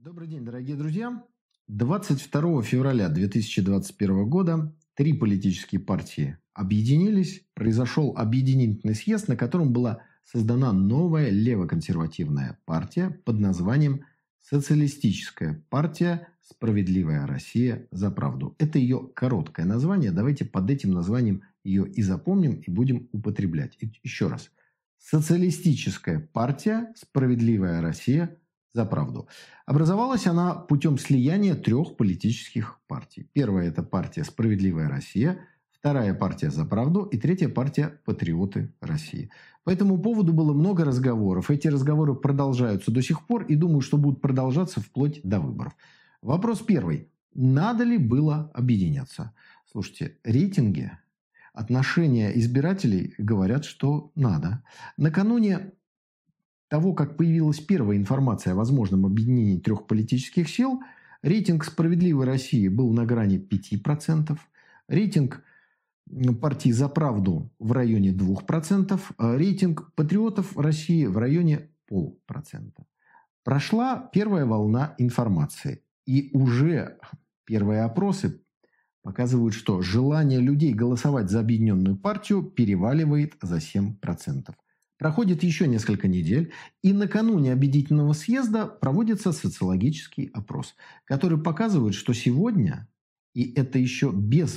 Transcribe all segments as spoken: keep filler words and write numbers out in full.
Добрый день, дорогие друзья. двадцать второго февраля две тысячи двадцать первого года три политические партии объединились. Произошел объединительный съезд, на котором была создана новая левоконсервативная партия под названием «Социалистическая партия «Справедливая Россия за правду». Это ее короткое название. Давайте под этим названием ее и запомним, и будем употреблять. И еще раз. «Социалистическая партия «Справедливая Россия за правду». Образовалась она путем слияния трех политических партий. Первая – это партия «Справедливая Россия», вторая – партия «За правду» и третья партия «Патриоты России». По этому поводу было много разговоров. Эти разговоры продолжаются до сих пор и думаю, что будут продолжаться вплоть до выборов. Вопрос первый. Надо ли было объединяться? Слушайте, рейтинги, отношения избирателей говорят, что надо. Накануне того, как появилась первая информация о возможном объединении трех политических сил, рейтинг «Справедливой России» был на грани пяти процентов, рейтинг партии «За правду» в районе двух процентов, а рейтинг «Патриотов России» в районе полпроцента. Прошла первая волна информации, и уже первые опросы показывают, что желание людей голосовать за объединенную партию переваливает за семь процентов. Проходит еще несколько недель, и накануне объединительного съезда проводится социологический опрос, который показывает, что сегодня, и это еще без,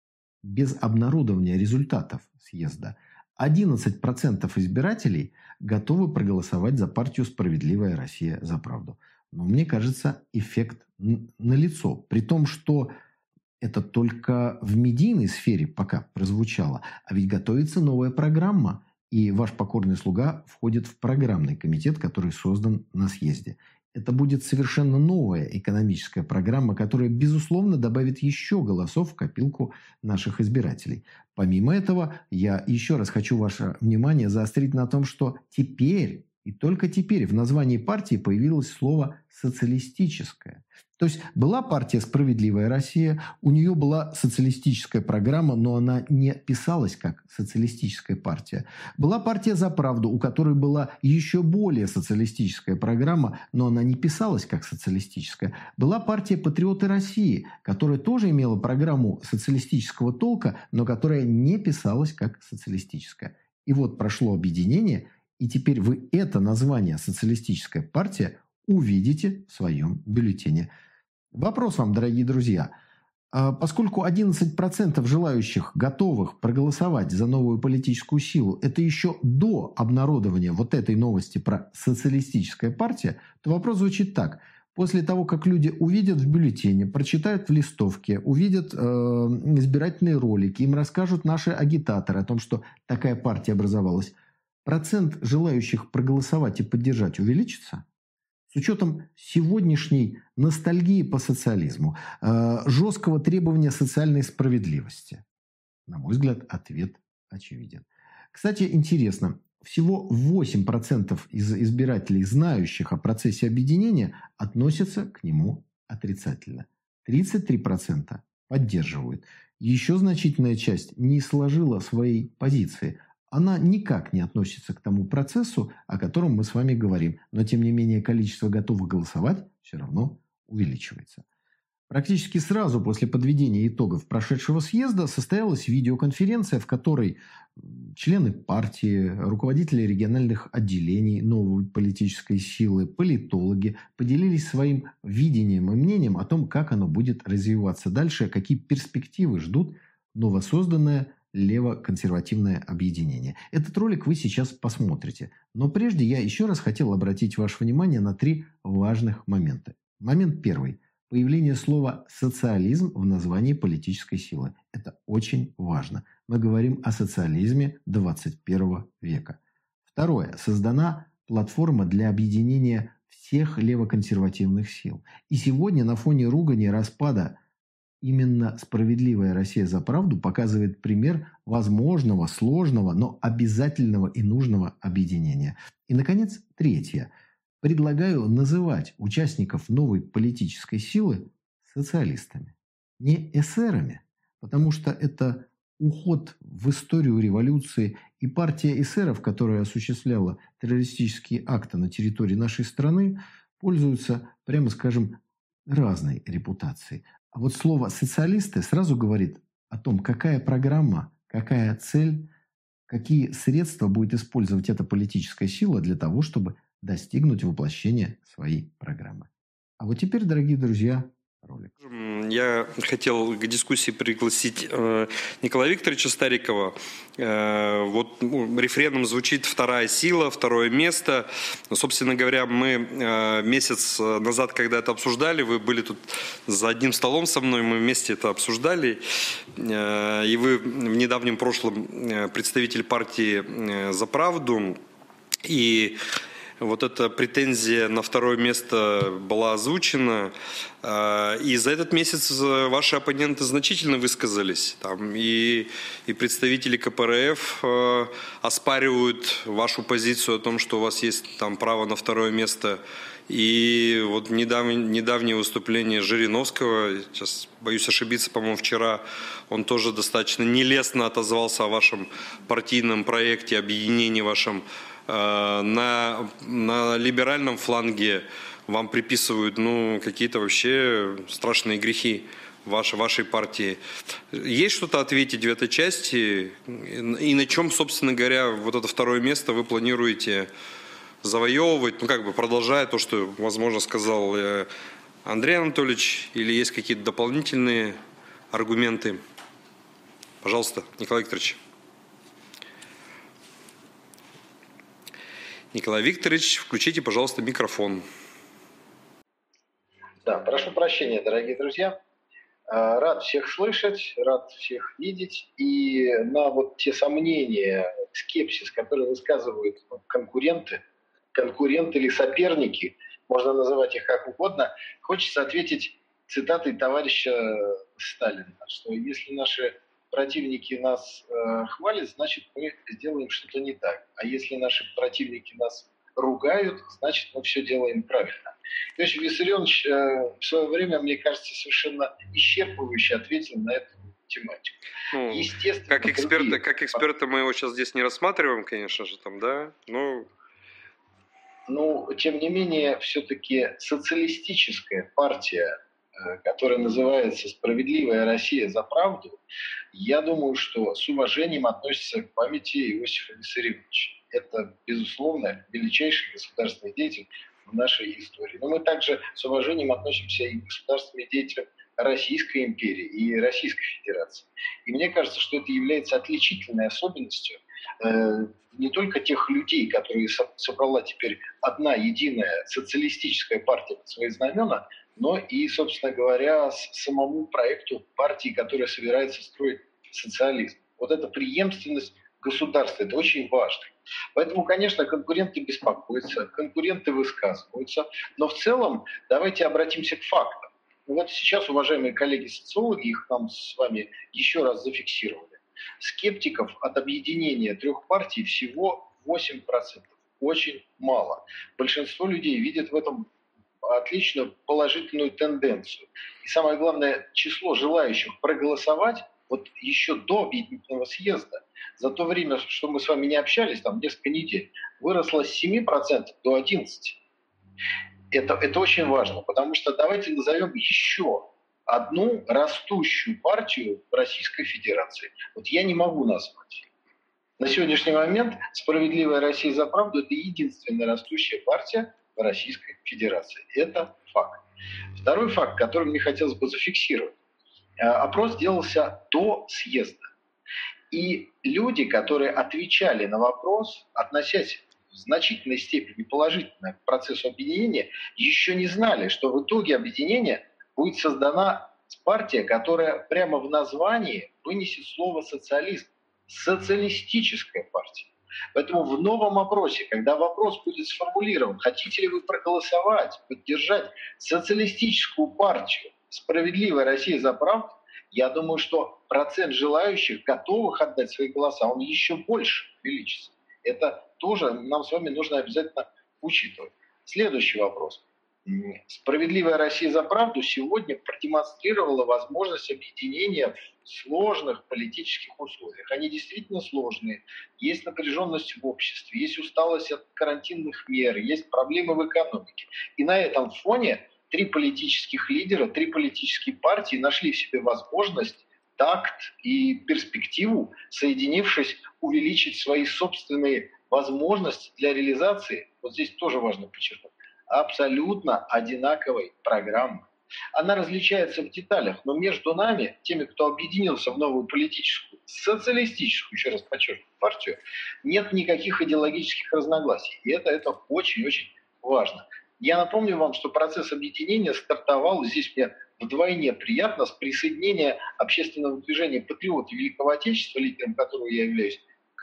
без обнародования результатов съезда, одиннадцать процентов избирателей готовы проголосовать за партию «Справедливая Россия за правду». Но мне кажется, эффект налицо, при том, что это только в медийной сфере пока прозвучало, а ведь готовится новая программа. И ваш покорный слуга входит в программный комитет, который создан на съезде. Это будет совершенно новая экономическая программа, которая, безусловно, добавит еще голосов в копилку наших избирателей. Помимо этого, я еще раз хочу ваше внимание заострить на том, что теперь, и только теперь в названии партии появилось слово «социалистическая». То есть была партия «Справедливая Россия», у нее была социалистическая программа, но она не писалась как социалистическая партия. Была партия «За правду», у которой была еще более социалистическая программа, но она не писалась как социалистическая. Была партия «Патриоты России», которая тоже имела программу социалистического толка, но которая не писалась как социалистическая. И вот прошло объединение, и теперь вы это название «социалистическая партия» увидите в своем бюллетене. Вопрос вам, дорогие друзья. Поскольку одиннадцать процентов желающих готовых проголосовать за новую политическую силу, это еще до обнародования вот этой новости про социалистическая партия, то вопрос звучит так. После того, как люди увидят в бюллетене, прочитают в листовке, увидят э, избирательные ролики, им расскажут наши агитаторы о том, что такая партия образовалась, процент желающих проголосовать и поддержать увеличится? С учетом сегодняшней ностальгии по социализму, э, жесткого требования социальной справедливости? На мой взгляд, ответ очевиден. Кстати, интересно, всего восемь процентов из избирателей, знающих о процессе объединения, относятся к нему отрицательно. тридцать три процента поддерживают. Еще значительная часть не сложила своей позиции. Она никак не относится к тому процессу, о котором мы с вами говорим. Но, тем не менее, количество готовых голосовать все равно увеличивается. Практически сразу после подведения итогов прошедшего съезда состоялась видеоконференция, в которой члены партии, руководители региональных отделений новой политической силы, политологи поделились своим видением и мнением о том, как оно будет развиваться дальше, какие перспективы ждут новосозданное лево-консервативное объединение. Этот ролик вы сейчас посмотрите. Но прежде я еще раз хотел обратить ваше внимание на три важных момента. Момент первый. Появление слова «социализм» в названии политической силы. Это очень важно. Мы говорим о социализме двадцать первого века. Второе. Создана платформа для объединения всех левоконсервативных сил. И сегодня на фоне ругани и распада именно «Справедливая Россия за правду» показывает пример возможного, сложного, но обязательного и нужного объединения. И, наконец, третье. Предлагаю называть участников новой политической силы социалистами. Не эсерами, потому что это уход в историю революции, и партия эсеров, которая осуществляла террористические акты на территории нашей страны, пользуются, прямо скажем, разной репутацией. А вот слово «социалисты» сразу говорит о том, какая программа, какая цель, какие средства будет использовать эта политическая сила для того, чтобы достигнуть воплощения своей программы. А вот теперь, дорогие друзья, ролик. Я хотел к дискуссии пригласить э, Николая Викторовича Старикова. Э, вот ну, рефреном звучит «вторая сила», «второе место». Но, собственно говоря, мы э, месяц назад, когда это обсуждали, вы были тут за одним столом со мной, мы вместе это обсуждали. Э, и вы в недавнем прошлом представитель партии э, «За правду». И вот эта претензия на второе место была озвучена, и за этот месяц ваши оппоненты значительно высказались. Там и, и представители ка пэ эр эф оспаривают вашу позицию о том, что у вас есть там право на второе место. И вот недавнее, недавнее выступление Жириновского, сейчас боюсь ошибиться, по-моему, вчера, он тоже достаточно нелестно отозвался о вашем партийном проекте, объединении вашем. На, на либеральном фланге вам приписывают ну, какие-то вообще страшные грехи вашей, вашей партии. Есть что-то ответить в этой части? И на чем, собственно говоря, вот это второе место вы планируете завоевывать? Ну, как бы продолжая то, что, возможно, сказал Андрей Анатольевич, или есть какие-то дополнительные аргументы? Пожалуйста, Николай Викторович. Николай Викторович, включите, пожалуйста, микрофон. Да, прошу прощения, дорогие друзья. Рад всех слышать, рад всех видеть. И на вот те сомнения, скепсис, которые высказывают конкуренты, конкуренты или соперники, можно называть их как угодно, хочется ответить цитатой товарища Сталина, что если наши противники нас э, хвалят, значит, мы сделаем что-то не так. А если наши противники нас ругают, значит, мы все делаем правильно. Иосиф Виссарионович э, в свое время, мне кажется, совершенно исчерпывающе ответил на эту тематику. Ну, Естественно, как эксперты, другие... как эксперты мы его сейчас здесь не рассматриваем, конечно же, там, да, но... Ну, тем не менее, все-таки социалистическая партия, которая называется «Справедливая Россия за правду», я думаю, что с уважением относится к памяти Иосифа Виссарионовича. Это, безусловно, величайший государственный деятель в нашей истории. Но мы также с уважением относимся и к государственным деятелям Российской империи и Российской Федерации. И мне кажется, что это является отличительной особенностью э, не только тех людей, которые собрала теперь одна единая социалистическая партия под свои знамена, но и, собственно говоря, самому проекту партии, которая собирается строить социализм. Вот эта преемственность государства, это очень важно. Поэтому, конечно, конкуренты беспокоятся, конкуренты высказываются, но в целом давайте обратимся к фактам. Вот сейчас, уважаемые коллеги-социологи, их нам с вами еще раз зафиксировали. Скептиков от объединения трех партий всего восемь процентов. Очень мало. Большинство людей видят в этом отличную положительную тенденцию. И самое главное, число желающих проголосовать вот еще до объединительного съезда, за то время, что мы с вами не общались, там несколько недель, выросло с семи процентов до одиннадцати процентов. Это, это очень важно, потому что давайте назовем еще одну растущую партию в Российской Федерации. Вот я не могу назвать. На сегодняшний момент «Справедливая Россия за правду» – это единственная растущая партия в Российской Федерации. Это факт. Второй факт, который мне хотелось бы зафиксировать. Опрос делался до съезда. И люди, которые отвечали на вопрос, относясь в значительной степени положительно к процессу объединения, еще не знали, что в итоге объединения будет создана партия, которая прямо в названии вынесет слово «социализм». Социалистическая партия. Поэтому в новом опросе, когда вопрос будет сформулирован, хотите ли вы проголосовать, поддержать социалистическую партию «Справедливая Россия за правду», я думаю, что процент желающих, готовых отдать свои голоса, он еще больше увеличится. Это тоже нам с вами нужно обязательно учитывать. Следующий вопрос. «Справедливая Россия за правду» сегодня продемонстрировала возможность объединения в сложных политических условиях. Они действительно сложные. Есть напряженность в обществе, есть усталость от карантинных мер, есть проблемы в экономике. И на этом фоне три политических лидера, три политические партии нашли в себе возможность, такт и перспективу, соединившись, увеличить свои собственные возможности для реализации, вот здесь тоже важно подчеркнуть, абсолютно одинаковой программы. Она различается в деталях, но между нами, теми, кто объединился в новую политическую, социалистическую, еще раз подчеркиваю, партию, нет никаких идеологических разногласий. И это, это очень-очень важно. Я напомню вам, что процесс объединения стартовал, здесь мне вдвойне приятно, с присоединения общественного движения «Патриоты Великого Отечества», лидером которого я являюсь,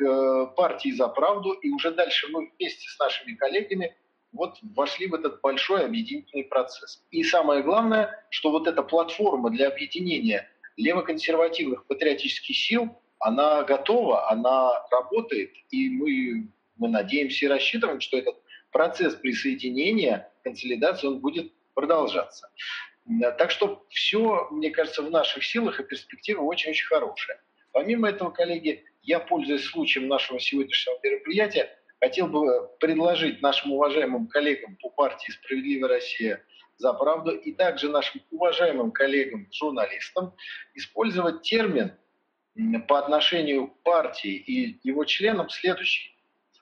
к партии «За правду». И уже дальше мы вместе с нашими коллегами вот вошли в этот большой объединительный процесс. И самое главное, что вот эта платформа для объединения левоконсервативных патриотических сил, она готова, она работает, и мы, мы надеемся и рассчитываем, что этот процесс присоединения, консолидации, он будет продолжаться. Так что все, мне кажется, в наших силах, и перспектива очень-очень хорошая. Помимо этого, коллеги, я, пользуясь случаем нашего сегодняшнего мероприятия, хотел бы предложить нашим уважаемым коллегам по партии «Справедливая Россия за правду» и также нашим уважаемым коллегам-журналистам использовать термин по отношению к партии и его членам следующий.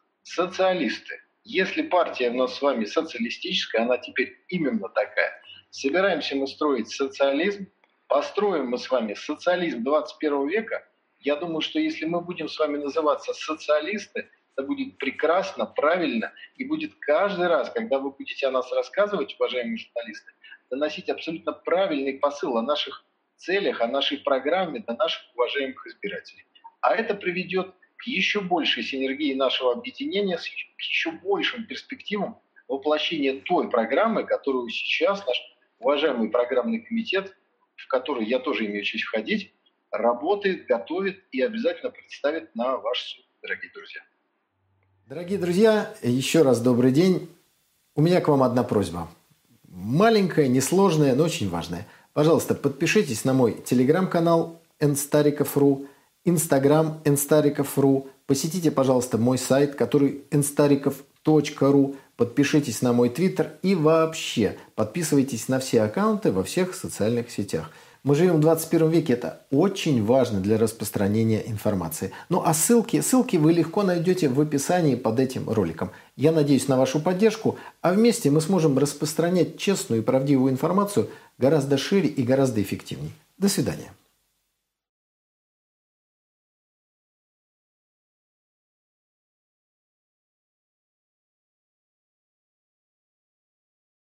Социалисты. Если партия у нас с вами социалистическая, она теперь именно такая. Собираемся мы строить социализм, построим мы с вами социализм двадцать первого века. Я думаю, что если мы будем с вами называться социалисты, это будет прекрасно, правильно, и будет каждый раз, когда вы будете о нас рассказывать, уважаемые журналисты, доносить абсолютно правильный посыл о наших целях, о нашей программе до наших уважаемых избирателей. А это приведет к еще большей синергии нашего объединения, к еще большим перспективам воплощения той программы, которую сейчас наш уважаемый программный комитет, в который я тоже имею честь входить, работает, готовит и обязательно представит на ваш суд, дорогие друзья. Дорогие друзья, еще раз добрый день. У меня к вам одна просьба. Маленькая, несложная, но очень важная. Пожалуйста, подпишитесь на мой телеграм-канал эн стариков точка ру, инстаграм эн стариков точка ру. Посетите, пожалуйста, мой сайт, который эн стариков точка ру. Подпишитесь на мой твиттер и вообще подписывайтесь на все аккаунты во всех социальных сетях. Мы живем в двадцать первом веке, это очень важно для распространения информации. Ну а ссылки, ссылки вы легко найдете в описании под этим роликом. Я надеюсь на вашу поддержку, а вместе мы сможем распространять честную и правдивую информацию гораздо шире и гораздо эффективнее. До свидания.